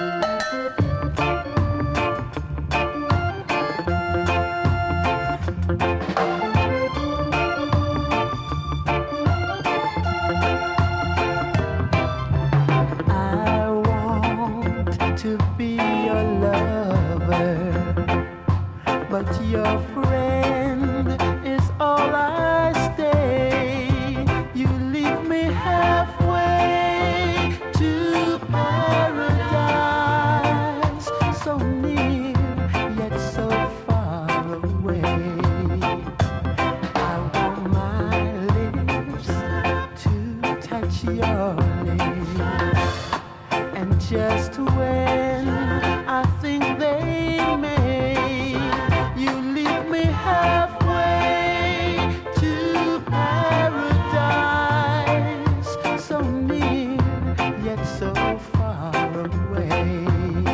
I want to be your lover, but your friend is all I stay. You leave me halfway to paradise, so near yet so far away. I want my lips to touch your lips, and just when I think they may, you leave me halfway to paradise, so near yet so